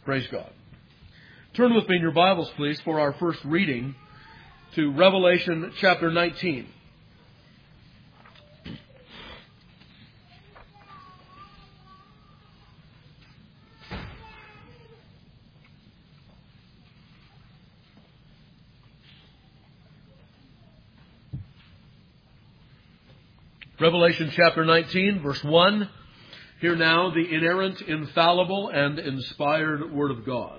Praise God. Turn with me in your Bibles, please, for our first reading to Revelation chapter 19. Revelation chapter 19, verse 1. Hear now the inerrant, infallible, and inspired Word of God.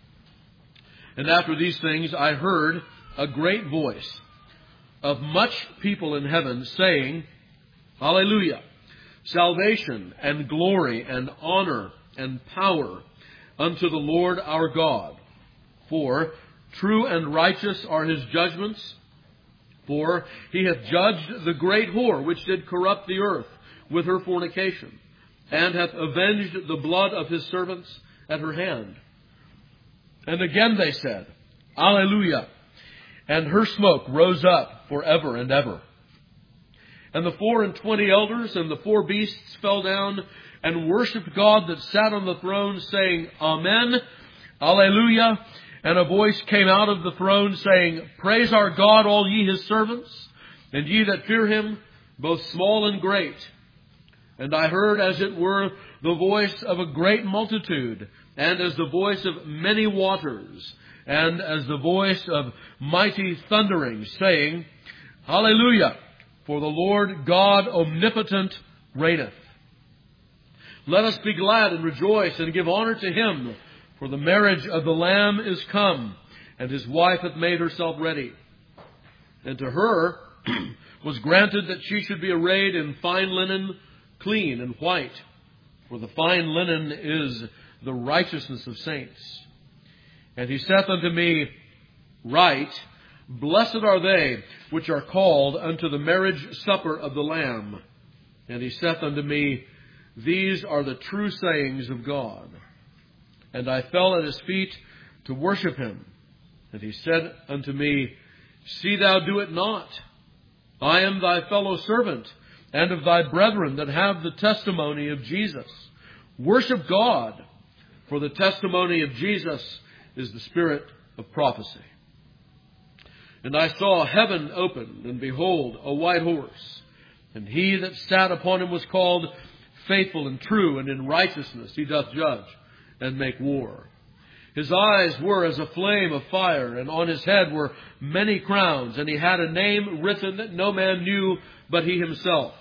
And after these things I heard a great voice of much people in heaven saying, Hallelujah! Salvation and glory and honor and power unto the Lord our God. For true and righteous are his judgments. For he hath judged the great whore which did corrupt the earth with her fornication, and hath avenged the blood of his servants at her hand. And again they said, Alleluia! And her smoke rose up forever and ever. And the 24 elders and the 4 beasts fell down and worshipped God that sat on the throne, saying, Amen, Alleluia. And a voice came out of the throne, saying, Praise our God, all ye his servants, and ye that fear him, both small and great. And I heard, as it were, the voice of a great multitude, and as the voice of many waters, and as the voice of mighty thundering, saying, Hallelujah! For the Lord God omnipotent reigneth. Let us be glad and rejoice and give honor to him, for the marriage of the Lamb is come, and his wife hath made herself ready. And to her was granted that she should be arrayed in fine linen, clean and white. For the fine linen is the righteousness of saints. And he saith unto me, Write, Blessed are they which are called unto the marriage supper of the Lamb. And he saith unto me, These are the true sayings of God. And I fell at his feet to worship him. And he said unto me, See thou do it not. I am thy fellow servant, and of thy brethren that have the testimony of Jesus. Worship God, for the testimony of Jesus is the spirit of prophecy. And I saw heaven opened, and behold, a white horse. And he that sat upon him was called Faithful and True, and in righteousness he doth judge and make war. His eyes were as a flame of fire, and on his head were many crowns, and he had a name written that no man knew but he himself.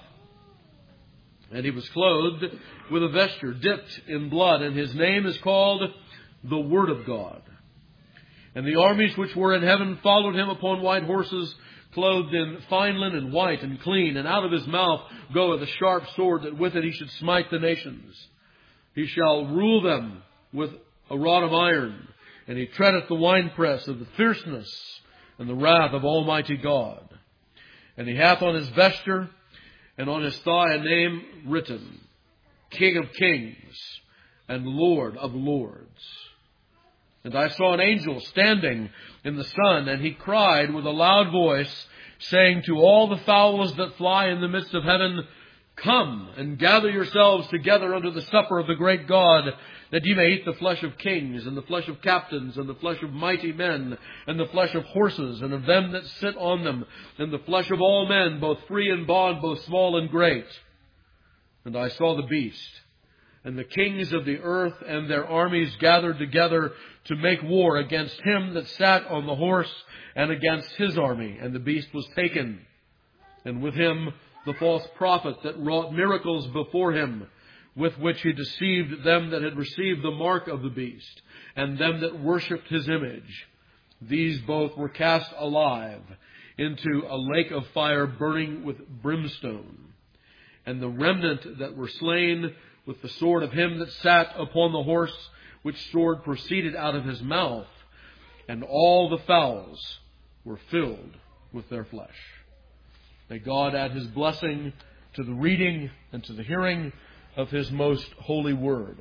And he was clothed with a vesture dipped in blood, and his name is called the Word of God. And the armies which were in heaven followed him upon white horses, clothed in fine linen, white and clean, and out of his mouth goeth a sharp sword, that with it he should smite the nations. He shall rule them with a rod of iron, and he treadeth the winepress of the fierceness and the wrath of Almighty God. And he hath on his vesture and on his thigh a name written, King of Kings and Lord of Lords. And I saw an angel standing in the sun, and he cried with a loud voice, saying to all the fowls that fly in the midst of heaven, Come and gather yourselves together unto the supper of the great God, that ye may eat the flesh of kings, and the flesh of captains, and the flesh of mighty men, and the flesh of horses, and of them that sit on them, and the flesh of all men, both free and bond, both small and great. And I saw the beast, and the kings of the earth and their armies gathered together to make war against him that sat on the horse, and against his army. And the beast was taken, and with him the false prophet that wrought miracles before him, with which he deceived them that had received the mark of the beast, and them that worshipped his image. These both were cast alive into a lake of fire burning with brimstone. And the remnant that were slain with the sword of him that sat upon the horse, which sword proceeded out of his mouth, and all the fowls were filled with their flesh. May God add his blessing to the reading and to the hearing of his most holy word.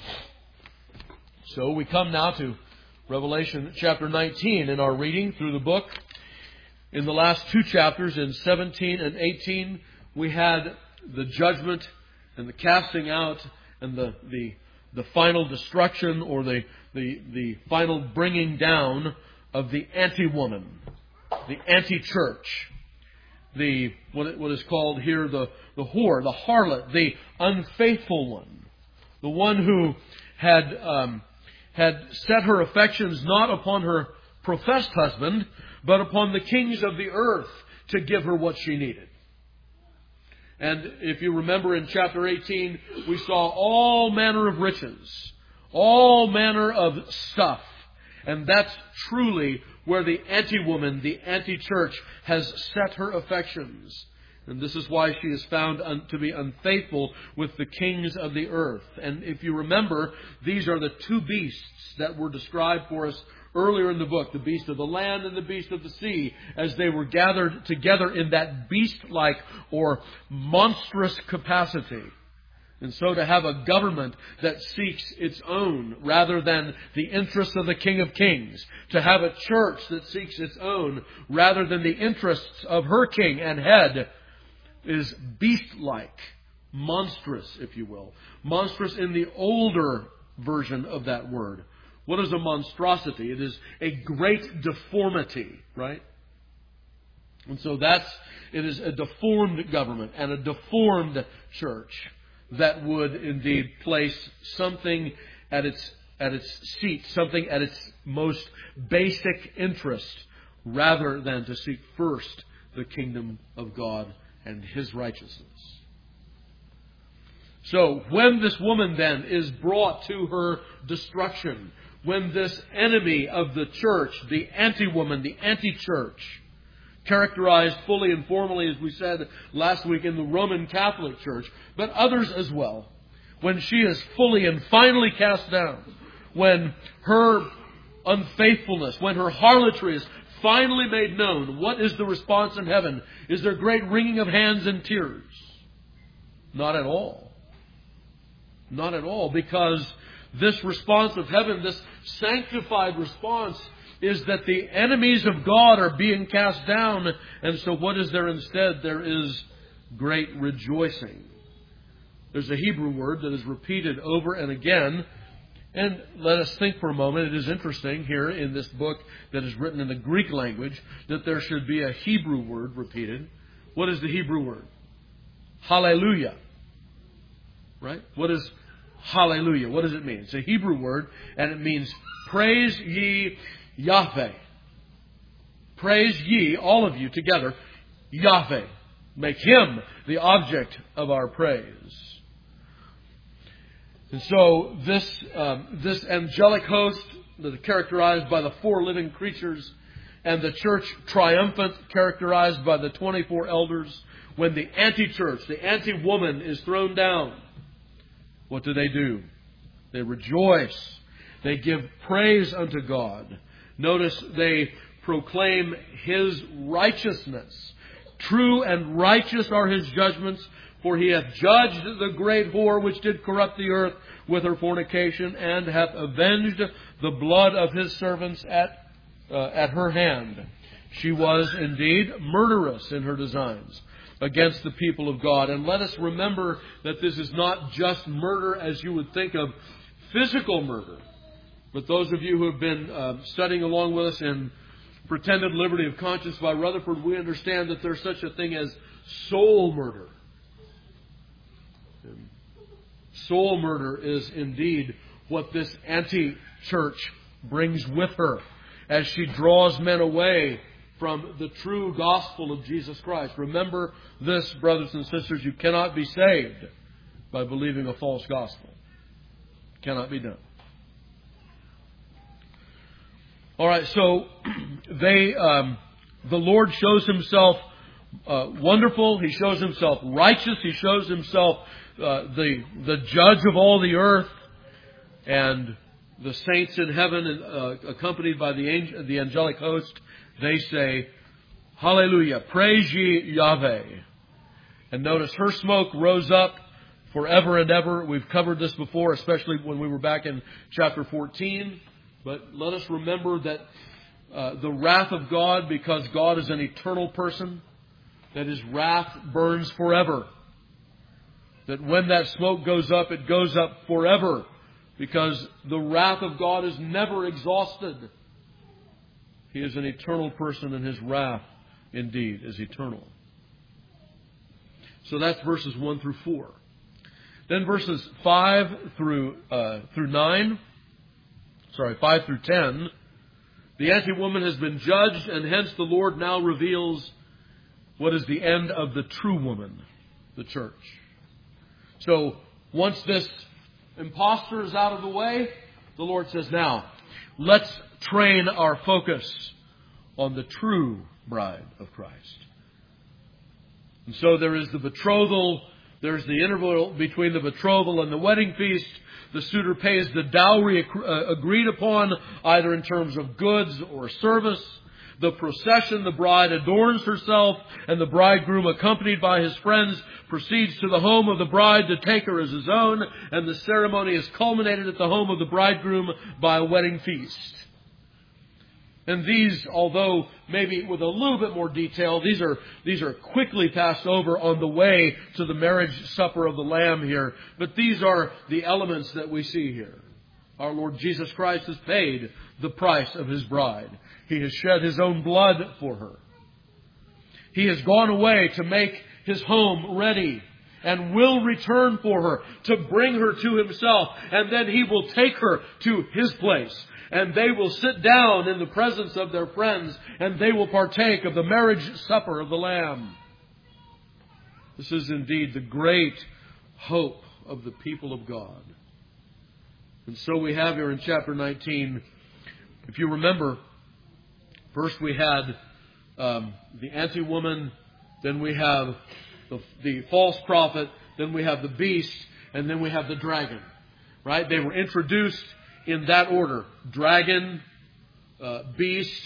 So we come now to Revelation chapter 19 in our reading through the book. In the last 2 chapters, in 17 and 18, we had the judgment and the casting out and the final destruction or the final bringing down of the anti-woman, the anti-church, what is called here the whore, the harlot, the unfaithful one, the one who had set her affections not upon her professed husband, but upon the kings of the earth to give her what she needed. And if you remember in chapter 18, we saw all manner of riches, all manner of stuff. And that's truly where the anti-woman, the anti-church, has set her affections. And this is why she is found to be unfaithful with the kings of the earth. And if you remember, these are the two beasts that were described for us earlier in the book, the beast of the land and the beast of the sea, as they were gathered together in that beast-like or monstrous capacity. And so to have a government that seeks its own rather than the interests of the King of Kings, to have a church that seeks its own rather than the interests of her king and head, is beast-like, monstrous, if you will. Monstrous in the older version of that word. What is a monstrosity? It is a great deformity, right? And so it is a deformed government and a deformed church that would indeed place something at its seat, something at its most basic interest, rather than to seek first the kingdom of God and His righteousness. So when this woman then is brought to her destruction, when this enemy of the church, the anti-woman, the anti-church, characterized fully and formally, as we said last week, in the Roman Catholic Church, but others as well, when she is fully and finally cast down, when her unfaithfulness, when her harlotry is finally made known, what is the response in heaven? Is there great wringing of hands and tears? Not at all. Not at all, because this response of heaven, this sanctified response, is that the enemies of God are being cast down. And so what is there instead? There is great rejoicing. There's a Hebrew word that is repeated over and again. And let us think for a moment. It is interesting here in this book that is written in the Greek language that there should be a Hebrew word repeated. What is the Hebrew word? Hallelujah. Right? What is hallelujah? What does it mean? It's a Hebrew word, and it means praise ye Yahweh. Praise ye, all of you together, Yahweh. Make Him the object of our praise. And so this angelic host that is characterized by the 4 living creatures, and the church triumphant characterized by the 24 elders, when the anti-church, the anti-woman is thrown down, what do? They rejoice. They give praise unto God. Notice they proclaim His righteousness. True and righteous are His judgments, for He hath judged the great whore which did corrupt the earth with her fornication, and hath avenged the blood of His servants at her hand. She was indeed murderous in her designs against the people of God. And let us remember that this is not just murder as you would think of physical murder. But those of you who have been studying along with us in Pretended Liberty of Conscience by Rutherford, we understand that there's such a thing as soul murder. And soul murder is indeed what this anti-church brings with her as she draws men away from the true gospel of Jesus Christ. Remember this, brothers and sisters, you cannot be saved by believing a false gospel. It cannot be done. All right, so the Lord shows Himself wonderful. He shows Himself righteous. He shows Himself the judge of all the earth. And the saints in heaven, accompanied by the angelic host, they say, Hallelujah, praise ye Yahweh. And notice her smoke rose up forever and ever. We've covered this before, especially when we were back in chapter 14. But let us remember that the wrath of God, because God is an eternal person, that His wrath burns forever. That when that smoke goes up, it goes up forever because the wrath of God is never exhausted. He is an eternal person, and His wrath, indeed, is eternal. So that's verses 1 through 4. Then verses 5 through 10, the anti-woman has been judged, and hence the Lord now reveals what is the end of the true woman, the church. So once this impostor is out of the way, the Lord says, now, let's train our focus on the true bride of Christ. And so there is the betrothal. There's the interval between the betrothal and the wedding feast. The suitor pays the dowry agreed upon, either in terms of goods or service. The procession, the bride adorns herself, and the bridegroom, accompanied by his friends, proceeds to the home of the bride to take her as his own, and the ceremony is culminated at the home of the bridegroom by a wedding feast. And these, although maybe with a little bit more detail, these are quickly passed over on the way to the marriage supper of the Lamb here. But these are the elements that we see here. Our Lord Jesus Christ has paid the price of His bride. He has shed His own blood for her. He has gone away to make His home ready and will return for her, to bring her to Himself. And then He will take her to His place. And they will sit down in the presence of their friends, and they will partake of the marriage supper of the Lamb. This is indeed the great hope of the people of God. And so we have here in chapter 19, if you remember, first we had the anti-woman, then we have the false prophet, then we have the beast, and then we have the dragon. Right? They were introduced in that order: dragon, beast,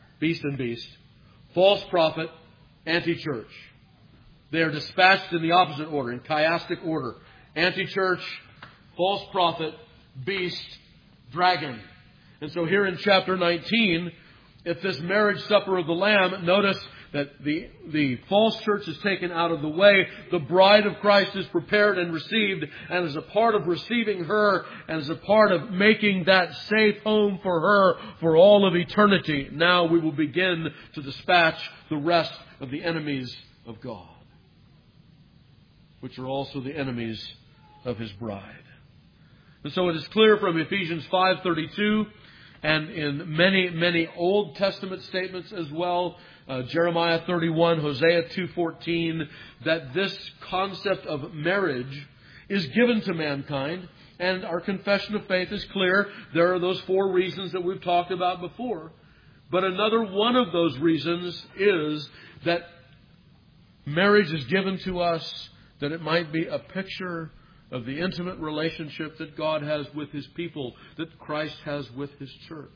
false prophet, anti-church. They are dispatched in the opposite order, in chiastic order: anti-church, false prophet, beast, dragon. And so here in chapter 19, at this marriage supper of the Lamb, notice that the false church is taken out of the way. The bride of Christ is prepared and received, and as a part of receiving her, and as a part of making that safe home for her for all of eternity, now we will begin to dispatch the rest of the enemies of God, which are also the enemies of His bride. And so it is clear from Ephesians 5:32, and in many, many Old Testament statements as well, Jeremiah 31, Hosea 2:14, that this concept of marriage is given to mankind. And our confession of faith is clear. There are those 4 reasons that we've talked about before. But another one of those reasons is that marriage is given to us that it might be a picture of the intimate relationship that God has with His people, that Christ has with His church.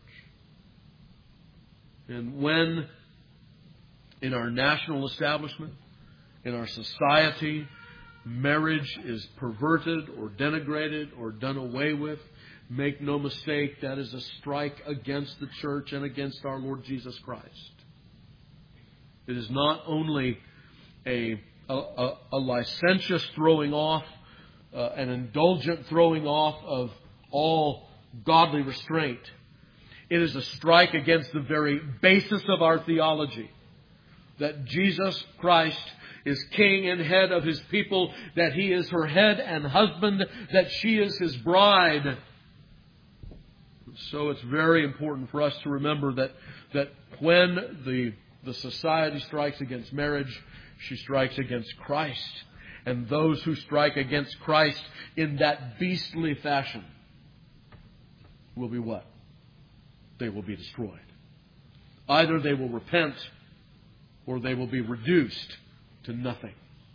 And when in our national establishment, in our society, marriage is perverted or denigrated or done away with, make no mistake, that is a strike against the church and against our Lord Jesus Christ. It is not only a licentious throwing off, an indulgent throwing off of all godly restraint. It is a strike against the very basis of our theology, that Jesus Christ is King and head of His people, that He is her head and husband, that she is His bride. So it's very important for us to remember that when the society strikes against marriage, she strikes against Christ. And those who strike against Christ in that beastly fashion will be what? They will be destroyed. Either they will repent, or they will be reduced to nothing.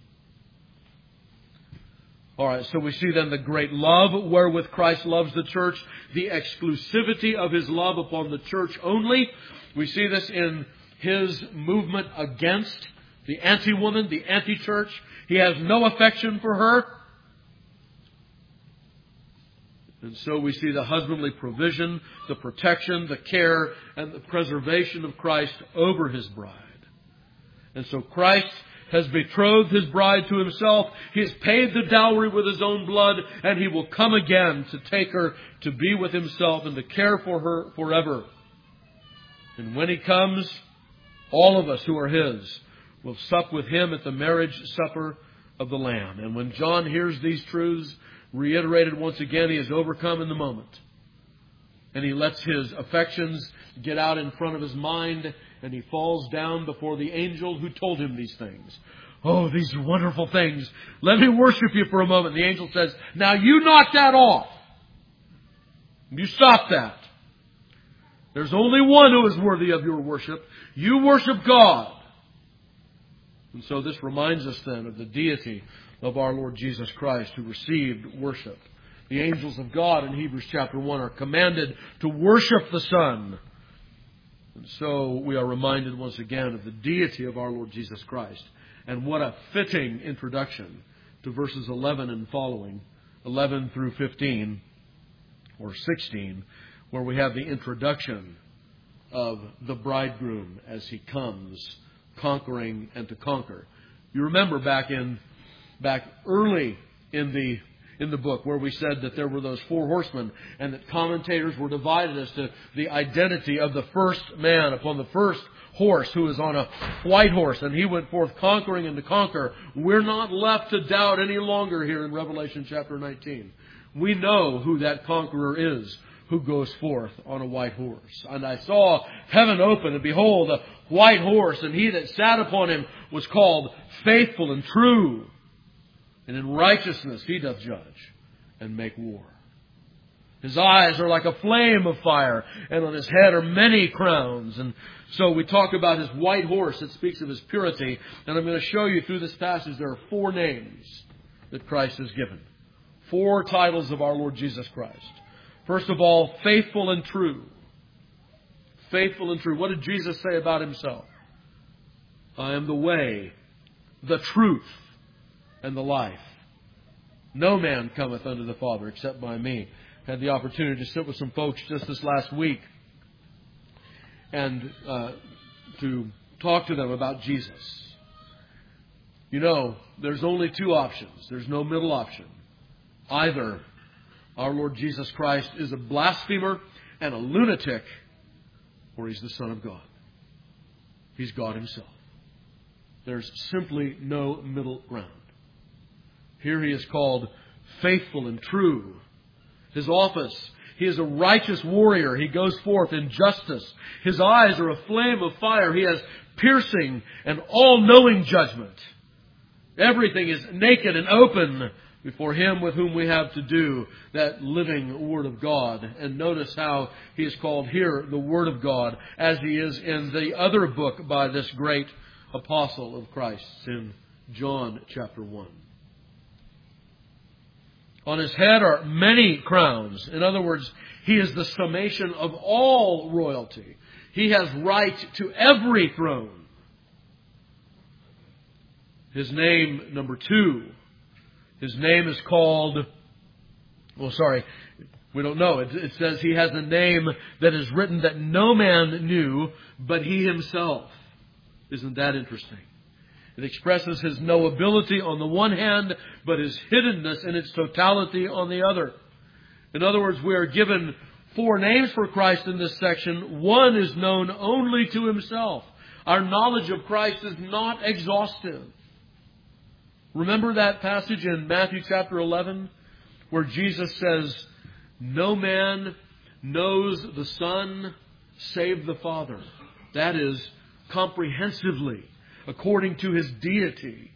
All right, so we see then the great love wherewith Christ loves the church, the exclusivity of His love upon the church only. We see this in His movement against the anti-woman, the anti-church. He has no affection for her. And so we see the husbandly provision, the protection, the care, and the preservation of Christ over His bride. And so Christ has betrothed His bride to Himself. He has paid the dowry with His own blood, and He will come again to take her to be with Himself and to care for her forever. And when He comes, all of us who are His will sup with Him at the marriage supper of the Lamb. And when John hears these truths reiterated once again, he is overcome in the moment. And he lets his affections get out in front of his mind, and he falls down before the angel who told him these things. Oh, these are wonderful things. Let me worship you for a moment. The angel says, now you knock that off. You stop that. There's only one who is worthy of your worship. You worship God. And so this reminds us then of the deity of our Lord Jesus Christ, who received worship. The angels of God in Hebrews chapter 1 are commanded to worship the Son. And so we are reminded once again of the deity of our Lord Jesus Christ. And what a fitting introduction to verses 11 and following, 11 through 15 or 16, where we have the introduction of the bridegroom as he comes, conquering and to conquer. You remember back early in the book where we said that there were those 4 horsemen, and that commentators were divided as to the identity of the first man upon the first horse, who is on a white horse, and he went forth conquering and to conquer. We're not left to doubt any longer here in Revelation chapter 19. We know who that conqueror is, who goes forth on a white horse. And I saw heaven open, and behold, a white horse, and he that sat upon him was called Faithful and True. And in righteousness he doth judge and make war. His eyes are like a flame of fire, and on his head are many crowns. And so we talk about his white horse that speaks of his purity. And I'm going to show you through this passage there are 4 names that Christ has given. 4 titles of our Lord Jesus Christ. First of all, faithful and true. Faithful and true. What did Jesus say about Himself? I am the way, the truth, and the life. No man cometh unto the Father except by me. Had the opportunity to sit with some folks just this last week and to talk to them about Jesus. You know, there's only 2 options. There's no middle option. Either our Lord Jesus Christ is a blasphemer and a lunatic, or He's the Son of God. He's God Himself. There's simply no middle ground. Here He is called faithful and true. His office, He is a righteous warrior. He goes forth in justice. His eyes are a flame of fire. He has piercing and all-knowing judgment. Everything is naked and open before Him with whom we have to do, that living Word of God. And notice how He is called here the Word of God, as He is in the other book by this great apostle of Christ in John chapter 1. On His head are many crowns. In other words, He is the summation of all royalty. He has right to every throne. His name, number 2, His name is called, we don't know. It says He has a name that is written that no man knew but He Himself. Isn't that interesting? It expresses His knowability on the one hand, but His hiddenness in its totality on the other. In other words, we are given 4 names for Christ in this section. One is known only to Himself. Our knowledge of Christ is not exhaustive. Remember that passage in Matthew chapter 11 where Jesus says, no man knows the Son save the Father. That is, comprehensively, according to His deity.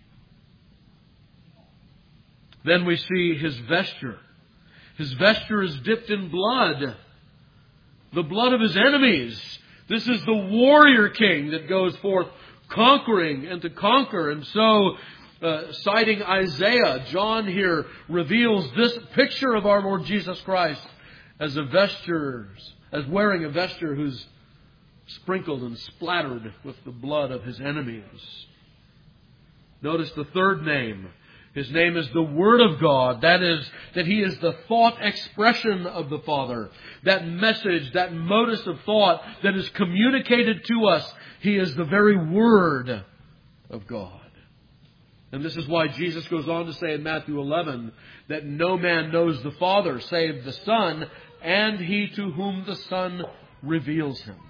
Then we see His vesture. His vesture is dipped in blood. The blood of His enemies. This is the warrior king that goes forth conquering and to conquer. And so, citing Isaiah, John here reveals this picture of our Lord Jesus Christ as wearing a vesture who's sprinkled and splattered with the blood of His enemies. Notice the 3rd name. His name is the Word of God. That is, that He is the thought expression of the Father. That message, that modus of thought that is communicated to us. He is the very Word of God. And this is why Jesus goes on to say in Matthew 11 that no man knows the Father save the Son, and he to whom the Son reveals him.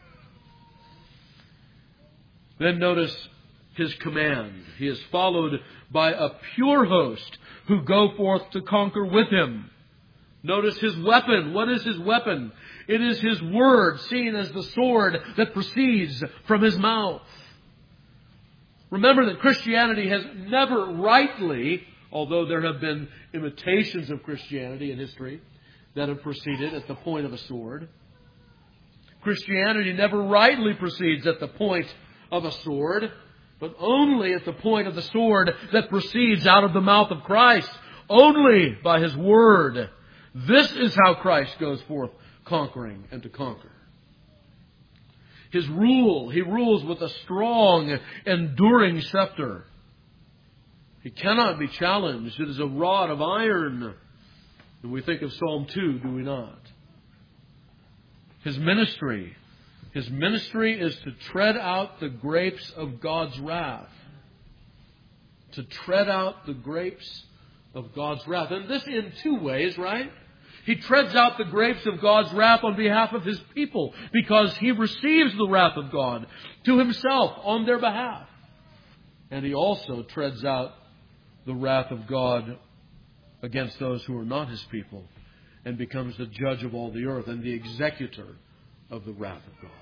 Then notice his command. He is followed by a pure host who go forth to conquer with him. Notice his weapon. What is his weapon? It is his word, seen as the sword that proceeds from his mouth. Remember that Christianity has never rightly, although there have been imitations of Christianity in history that have proceeded at the point of a sword, Christianity never rightly proceeds at the point of a sword, but only at the point of the sword that proceeds out of the mouth of Christ, only by his word. This is how Christ goes forth conquering and to conquer. His rule, he rules with a strong, enduring scepter. He cannot be challenged. It is a rod of iron. And we think of Psalm 2, do we not? His ministry is to tread out the grapes of God's wrath. To tread out the grapes of God's wrath. And this in two ways, right? He treads out the grapes of God's wrath on behalf of his people because he receives the wrath of God to himself on their behalf. And he also treads out the wrath of God against those who are not his people and becomes the judge of all the earth and the executor of the wrath of God.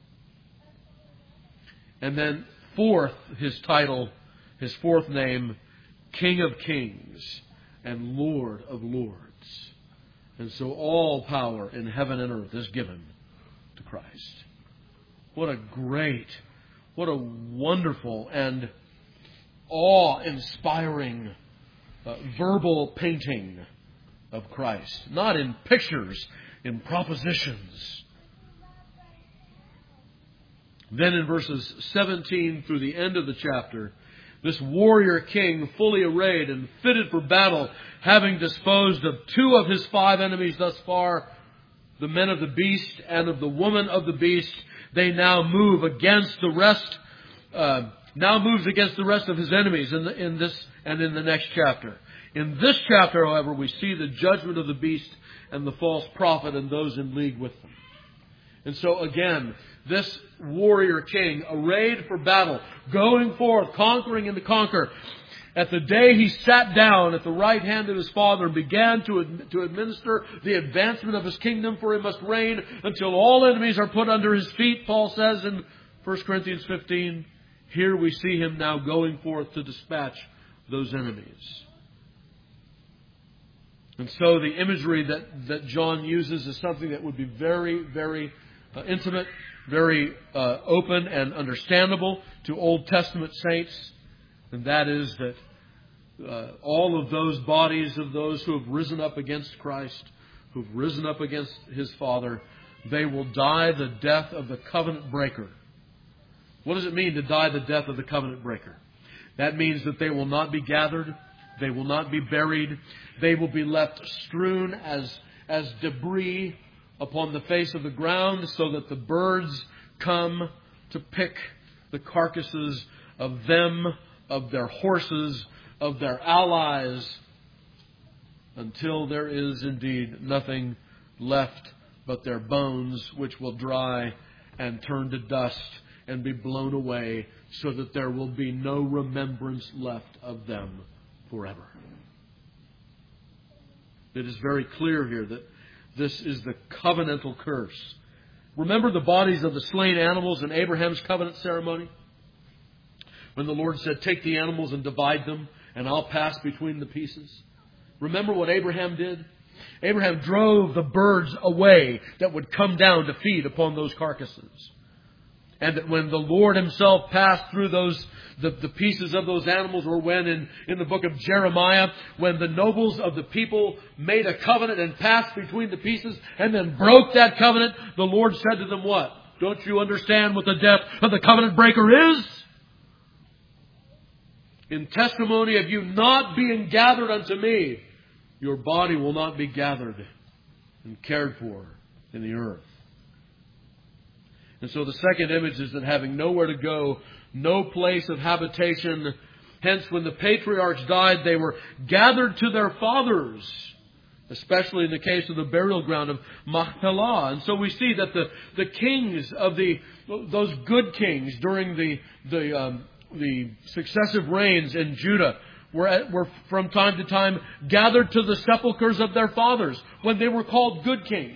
And then fourth, his title, his fourth name, King of Kings and Lord of Lords. And so all power in heaven and earth is given to Christ. What a wonderful and awe-inspiring verbal painting of Christ. Not in pictures, in propositions. Then in verses 17 through the end of the chapter, this warrior king, fully arrayed and fitted for battle, having disposed of two of his 5 enemies thus far, the men of the beast and of the woman of the beast, they now move against the rest. Moves against the rest of his enemies in this and in the next chapter. In this chapter, however, we see the judgment of the beast and the false prophet and those in league with them. And so again, this warrior king, arrayed for battle, going forth, conquering and to conquer. At the day he sat down at the right hand of his Father and began to administer the advancement of his kingdom, for he must reign until all enemies are put under his feet, Paul says in 1 Corinthians 15. Here we see him now going forth to dispatch those enemies. And so the imagery that John uses is something that would be very, very intimate, very open and understandable to Old Testament saints. And that is that all of those bodies of those who have risen up against Christ, who have risen up against his Father, they will die the death of the covenant breaker. What does it mean to die the death of the covenant breaker? That means that they will not be gathered. They will not be buried. They will be left strewn as debris upon the face of the ground so that the birds come to pick the carcasses of them, of their horses, of their allies, until there is indeed nothing left but their bones, which will dry and turn to dust and be blown away, so that there will be no remembrance left of them forever. It is very clear here that this is the covenantal curse. Remember the bodies of the slain animals in Abraham's covenant ceremony? When the Lord said, take the animals and divide them, and I'll pass between the pieces. Remember what Abraham did? Abraham drove the birds away that would come down to feed upon those carcasses. And that when the Lord himself passed through the pieces of those animals, or when in the book of Jeremiah, when the nobles of the people made a covenant and passed between the pieces and then broke that covenant, the Lord said to them what? Don't you understand what the death of the covenant breaker is? In testimony of you not being gathered unto me, your body will not be gathered and cared for in the earth. And so the second image is that having nowhere to go, no place of habitation, Hence, when the patriarchs died, they were gathered to their fathers, especially in the case of the burial ground of Machpelah. And so we see that the kings of those good kings during the successive reigns in Judah were from time to time gathered to the sepulchres of their fathers when they were called good kings.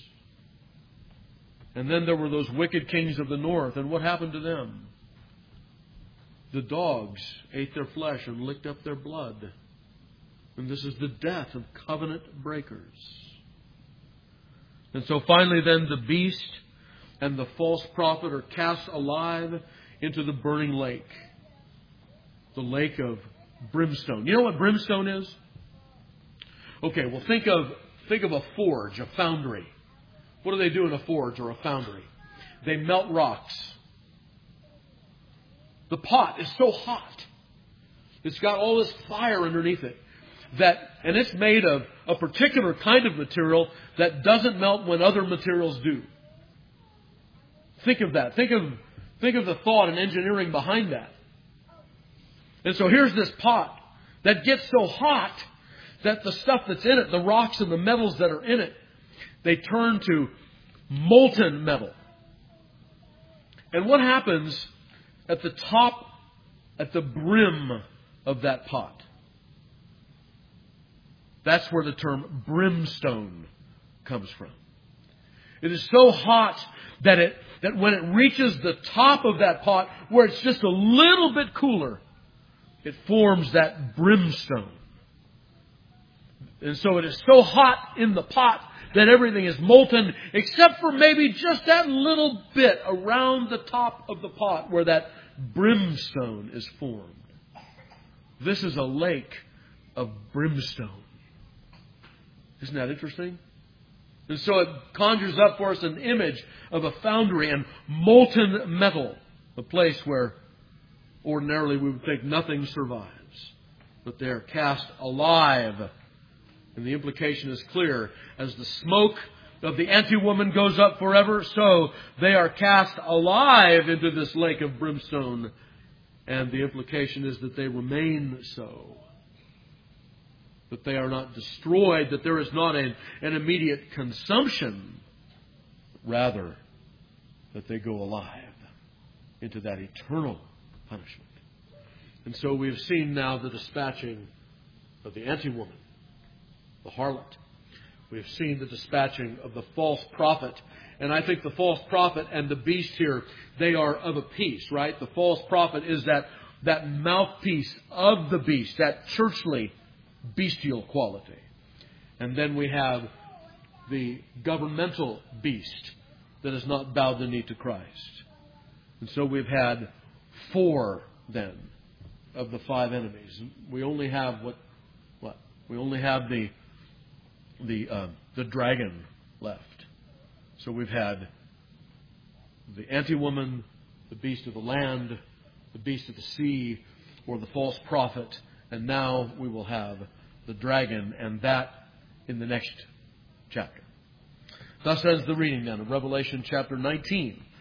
And then there were those wicked kings of the north. And what happened to them? The dogs ate their flesh and licked up their blood. And this is the death of covenant breakers. And so finally then the beast and the false prophet are cast alive into the burning lake. The lake of brimstone. You know what brimstone is? Okay, well think of a forge, a foundry. What do they do in a forge or a foundry? They melt rocks. The pot is so hot. It's got all this fire underneath it. And it's made of a particular kind of material that doesn't melt when other materials do. Think of that. Think of the thought and engineering behind that. And so here's this pot that gets so hot that the stuff that's in it, the rocks and the metals that are in it, they turn to molten metal. And what happens at the top, at the brim of that pot? That's where the term brimstone comes from. It is so hot that when it reaches the top of that pot, where it's just a little bit cooler, it forms that brimstone. And so it is so hot in the pot that everything is molten, except for maybe just that little bit around the top of the pot where that brimstone is formed. This is a lake of brimstone. Isn't that interesting? And so it conjures up for us an image of a foundry and molten metal, a place where ordinarily we would think nothing survives. But they are cast alive. And the implication is clear. As the smoke of the anti-woman goes up forever, so they are cast alive into this lake of brimstone. And the implication is that they remain so. That they are not destroyed, that there is not an immediate consumption. Rather, that they go alive into that eternal punishment. And so we have seen now the dispatching of the anti-woman, the harlot. We have seen the dispatching of the false prophet. And I think the false prophet and the beast here, they are of a piece, right? The false prophet is that mouthpiece of the beast, that churchly, bestial quality. And then we have the governmental beast that has not bowed the knee to Christ. And so we've had 4 then of the 5 enemies. We only have what? We only have the dragon left. So we've had the anti-woman, the beast of the land, the beast of the sea, or the false prophet, and now we will have the dragon, and that in the next chapter. Thus ends the reading then of Revelation chapter 19.